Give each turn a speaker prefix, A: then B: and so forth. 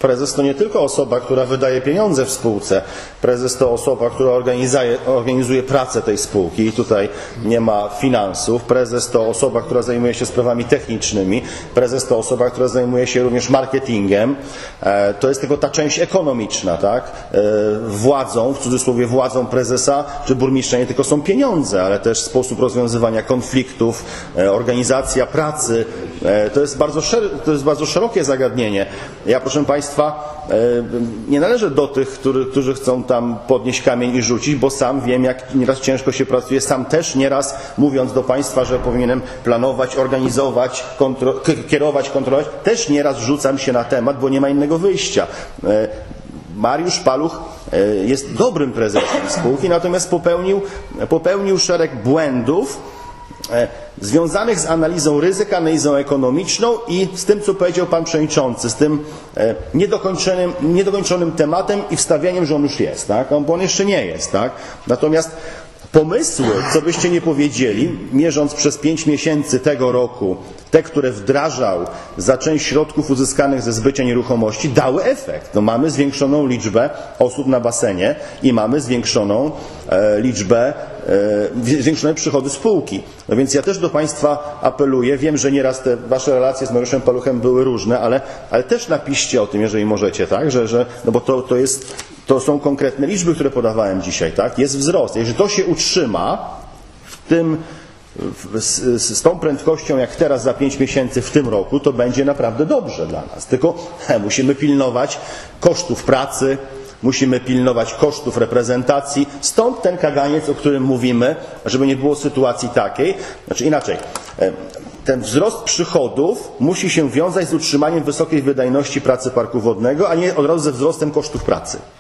A: Prezes to nie tylko osoba, która wydaje pieniądze w spółce. Prezes to osoba, która organizuje pracę tej spółki i tutaj nie ma finansów. Prezes to osoba, która zajmuje się sprawami technicznymi. Prezes to osoba, która zajmuje się również marketingiem. To jest tylko ta część ekonomiczna, tak? Władzą, w cudzysłowie władzą prezesa czy burmistrza nie tylko są pieniądze, ale też sposób rozwiązywania konfliktów, organizacja pracy. To jest bardzo szerokie zagadnienie. Ja, proszę Państwa, nie należę do tych, którzy chcą tam podnieść kamień i rzucić, bo sam wiem, jak nieraz ciężko się pracuje. Sam też nieraz, mówiąc do Państwa, że powinienem planować, organizować, kierować, kontrolować, też nieraz rzucam się na temat, bo nie ma innego wyjścia. Mariusz Paluch jest dobrym prezesem spółki, natomiast popełnił szereg błędów związanych z analizą ryzyka, analizą ekonomiczną i z tym, co powiedział Pan Przewodniczący, z tym niedokończonym tematem i wstawianiem, że on już jest, tak? Bo on jeszcze nie jest, tak? Natomiast pomysły, co byście nie powiedzieli, mierząc przez 5 miesięcy tego roku, te, które wdrażał za część środków uzyskanych ze zbycia nieruchomości, dały efekt. No, mamy zwiększoną liczbę osób na basenie i mamy zwiększone przychody spółki. No więc ja też do Państwa apeluję, wiem, że nieraz te Wasze relacje z Mariuszem Paluchem były różne, ale też napiszcie o tym, jeżeli możecie, tak? No bo to są konkretne liczby, które podawałem dzisiaj, tak? Jest wzrost. Jeżeli to się utrzyma z tą prędkością, jak teraz za 5 miesięcy w tym roku, to będzie naprawdę dobrze dla nas. Tylko musimy pilnować kosztów pracy, musimy pilnować kosztów reprezentacji. Stąd ten kaganiec, o którym mówimy, żeby nie było sytuacji takiej. Znaczy inaczej, ten wzrost przychodów musi się wiązać z utrzymaniem wysokiej wydajności pracy parku wodnego, a nie od razu ze wzrostem kosztów pracy.